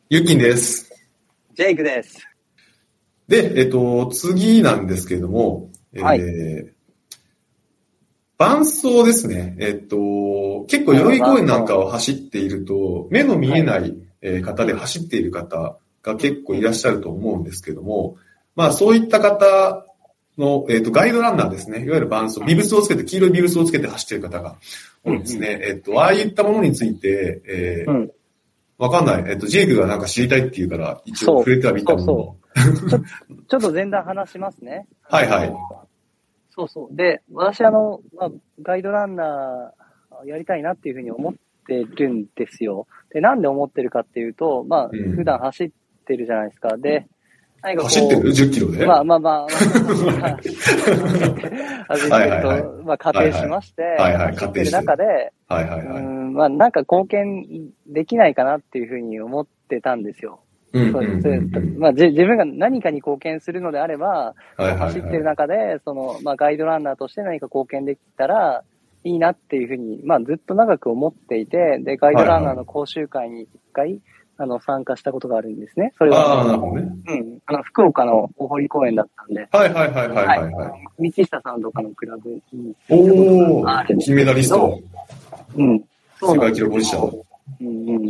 ゆきんです。 ジェイクです。 で、次なんですけれども、 はい。 伴走ですね。結構代々木公園なんかを走っていると、目の見はい。 えない方でうん。 走っている方がうん。 結構うん。 いらっしゃると思うんですけども、まあそういった方の、ガイドランナーですね。いわゆる伴走、ビブスをつけて、黄色いビブスをつけて走っている方がうん。う多いですん。 ね。ああいったものについて、 うん。 わかんない。ジェイクがなんか知りたいって言うから、一応触れてはみたものの。 ちょ、ちょっと前段話しますね。 はいはい。 そうそう。で、私、ガイドランナーやりたいなっていうふうに思ってるんですよ。で、なんで思ってるかっていうと、普うん。 段走ってるじゃないですか。で、何か走ってる ?10 キロで。 走ってるはいはいはい。 と、仮定しはいはい。 まして、 はいはい。 走ってる仮定して。 中で、 はいはいはい。 なんか貢献できないかなっていうふうに思ってたんですよ。 うんうんうんうまあ、 ん。 自分が何かに貢献するのであれば、 はいはい走ってるはい。 中で、ガイドランナーとして何か貢献できたらいいなっていうふうに、ずっと長く思っていて、で、ガイドランナーのはいはい。 講習会に一回、参加したことがあるんですね。それは、 ああ、なるほどね。 福岡の大堀公園だったんで、 はいはいはいはいはい。 はいはい。 道下さんとかのクラブに行ったことがおー、 あるんで金メダリすけど、 スト。 うん、そう世界なんです記録保持者。 よ。うんうん。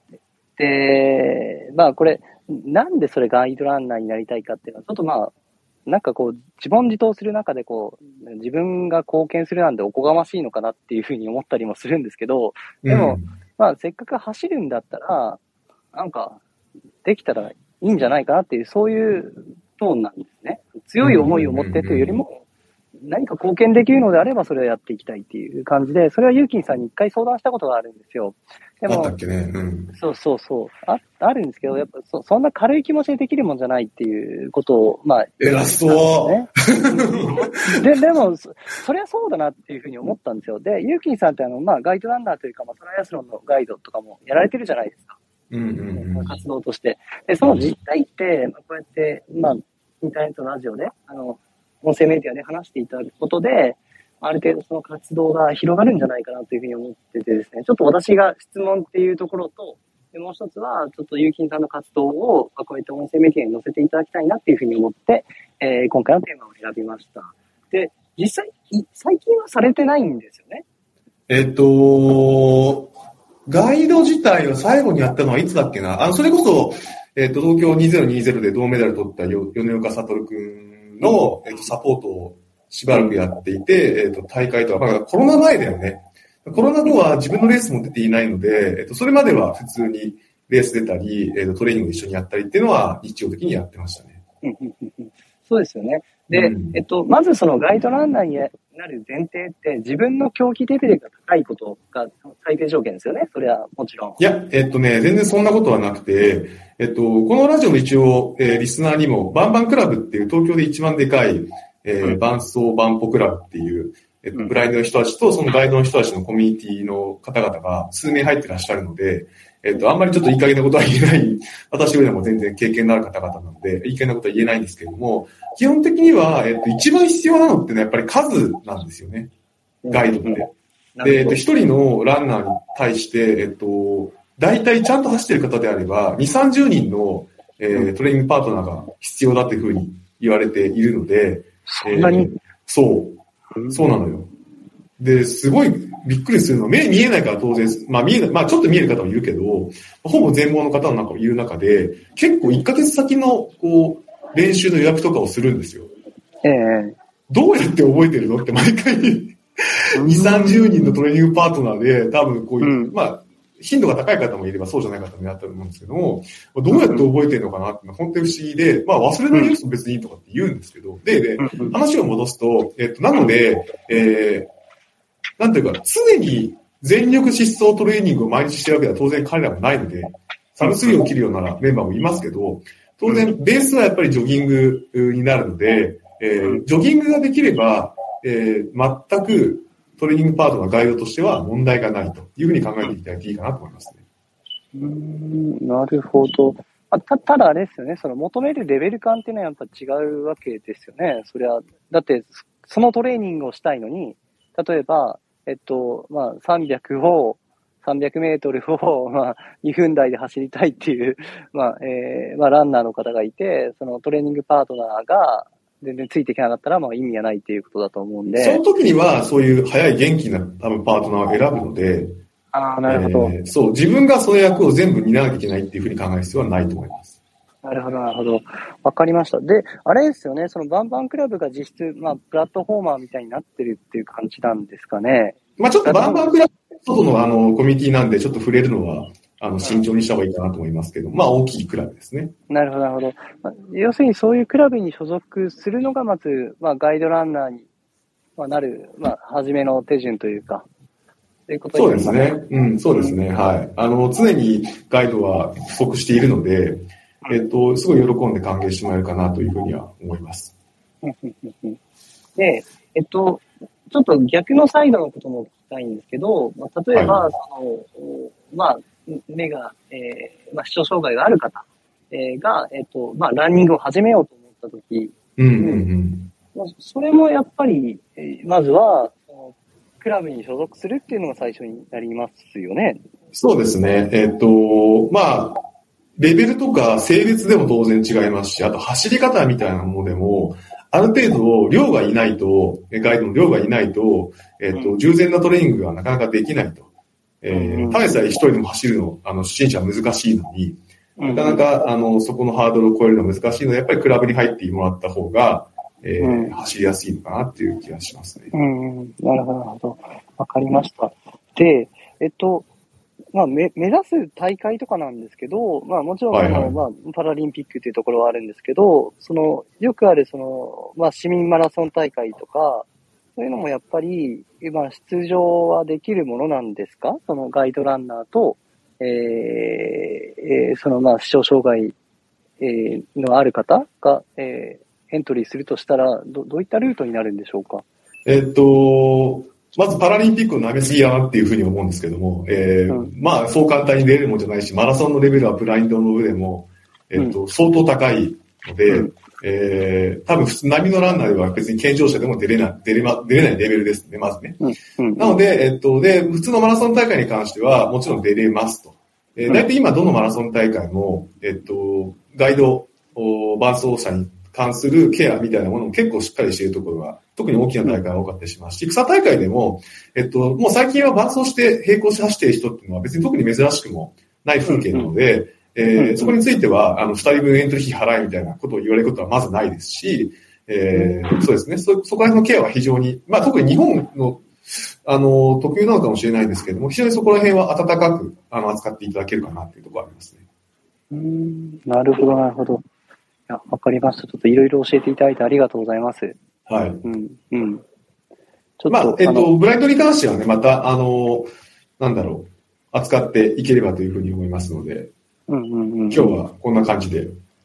で、これ、なんでそれガイドランナーになりたいかっていうのは、ちょっとなんか自問自答する中で自分が貢献するなんておこがましいのかなっていうふうに思ったりもするんですけど、でも、 うん。 せっかく走るんだったら、なんか、できたらいいんじゃないかなっていう、そういうトーンなんですね。 うんうんう強い思いを持ってというよりんも、何か貢献できるのであればそれをやっていきたいっていう感じで、それはユーキンさんに一回相談したことがあるんですよ。でうん。あったも、 っけね。うん。 あるんですけど、やっぱそんな軽い気持ちでできるもんじゃないっていうことを、言っ偉たんですそね。でも、それはそうだなっていうふうに思ったんですよ。で、ユーキンさんってガイドランナーというか、トライアスロンのガイドとかもやられてるじゃないですか。 う。うんうんうん。 活動として。で、その実態って、こうやって、インターネットのラジオで、音声メディアで話していただくことで、ある程度その活動が広がるんじゃないかなというふうに思っててですね、ちょっと私が質問っていうところと、でもう一つは、ちょっとゆうきんさんの活動を、こういった音声メディアに載せていただきたいなっていうふうに思って、今回のテーマを選びました。で、実際、最近はされてないんですよね。 えっと、ガイド自体を最後にやったのはいつだっけな。それこそ、東京2020で銅メダル取った米岡悟くんの、サポートをしばらくやっていて、大会とは、コロナ前だよね。コロナ後は自分のレースも出ていないので、それまでは普通にレース出たり、トレーニングを一緒にやったりっていうのは日常的にやってましたね。 そうですよね。で、 うん。 まずそのガイドランナーになる前提って自分の競技レベルが高いことが最低条件ですよね。それはもちろん。 いや、全然そんなことはなくて、このラジオの一応、リスナーにも、バンバンクラブっていう東京で一番でかい、伴走バンポクラブっていう、ブラインドの人たちとそのガイドの人たちのコミュニティの方々が数名入ってらっしゃるので、あんまりちょっといい加減なことは言えない、私よりも全然経験のある方々なので、いい加減なことは言えないんですけれども、基本的には、一番必要なのってのはやっぱり数なんですよね。ガイドって。で、一人のランナーに対して、大体ちゃんと走ってる方であれば、2、30人の、トレーニングパートナーが必要だというふうに言われているので、 そんなに、 そうなのよ。で、すごいびっくりするのは、目見えないから当然、見えない、ちょっと見える方もいるけど、ほぼ全盲の方の中もいる中で、結構1ヶ月先の、練習の予約とかをするんですよ。どうやって覚えてるのって毎回2、30人のトレーニングパートナーで、多分こういう、頻度が高い方もいればそうじゃない方もいらっしゃると思うんですけども、どうやって覚えてるのかなって本当に不思議で、忘れないよう別にいいとかって言うんですけど、で、話を戻すと、なので、なんていうか、常に全力疾走トレーニングを毎日してるわけでは当然彼らもないので、サブ3を切るようなメンバーもいますけど、当然ベースはやっぱりジョギングになるので、ジョギングができれば、全くトレーニングパートナーガイドとしては問題がないというふうに考えていただいていいかなと思いますね。 なるほど。ただあれですよね、その求めるレベル感っていうのはやっぱ違うわけですよね。それは、だってそのトレーニングをしたいのに、例えば、300を 300メートルを、2分台で走りたいっていう、ランナーの方がいて、そのトレーニングパートナーが全然ついていけなかったら、意味がないっていうことだと思うんで。 その時には、そういう早い元気な多分パートナーを選ぶので、 なるほど。 そう、自分がその役を全部担わなきゃいけないっていうふうに考える必要はないと思います。 なるほど、なるほど。わかりました。で、あれですよね、そのバンバンクラブが実質、プラットフォーマーみたいになってるっていう感じなんですかね。 ちょっとバンバンクラブ、外のコミュニティなんで、ちょっと触れるのは、慎重にした方がいいかなと思いますけど、大きいクラブですね。 なるほど、なるほど。要するにそういうクラブに所属するのが、まず、ガイドランナーになる、初めの手順というか、 そうですね。そうですね。はい。常にガイドは不足しているので、すごい喜んで歓迎してもらえるかなというふうには思います。 で、ちょっと逆のサイドのことも聞きたいんですけど、例えば、目が、視聴障害がある方、が、ランニングを始めようと思ったとき、それもやっぱり、まずは、クラブに所属するっていうのが最初になりますよね。 そうですね。レベルとか性別でも当然違いますし、あと走り方みたいなものでも、ある程度量がいないと、ガイドの量がいないと、従前なトレーニングがなかなかできないと。ただでさえ一人でも走るの、初心者は難しいのに、なかなか、そこのハードルを超えるのは難しいので、やっぱりクラブに入ってもらった方が、走りやすいのかなっていう気がしますね。 なるほど、なるほど。わかりました。で、目指す大会とかなんですけど、もちろん、パラリンピックっていうところはあるんですけど、よくある、市民マラソン大会とか、そういうのもやっぱり、出場はできるものなんですか？そのガイドランナーと、視聴障害、のある方が、エントリーするとしたら、どういったルートになるんでしょうか？ まずパラリンピックを舐めすぎやなっていうふうに思うんですけども、そう簡単に出れるもんじゃないし、マラソンのレベルはブラインドの上でも、相当高いので、多分普通波のランナーでは別に健常者でも出れないレベルですね、まずね。なので、普通のマラソン大会に関してはもちろん出れますと。大体今どのマラソン大会も、ガイド、伴走者に関するケアみたいなものも結構しっかりしているところが、特に大きな大会が多かったりしますし、草大会でも、もう最近は伴走して並行して走っている人っていうのは別に特に珍しくもない風景なので、そこについては、2人分エントリー費払いみたいなことを言われることはまずないですし、そうですね、そこら辺のケアは非常に、特に日本の、特有なのかもしれないですけども、非常にそこら辺は温かく、扱っていただけるかなっていうところがありますね。 なるほど、なるほど。わかりました。ちょっといろいろ教えていただいてありがとうございます。 はい。 ちょっと、ブラインドに関してはね、また、扱っていければというふうに思いますので、今日はこんな感じで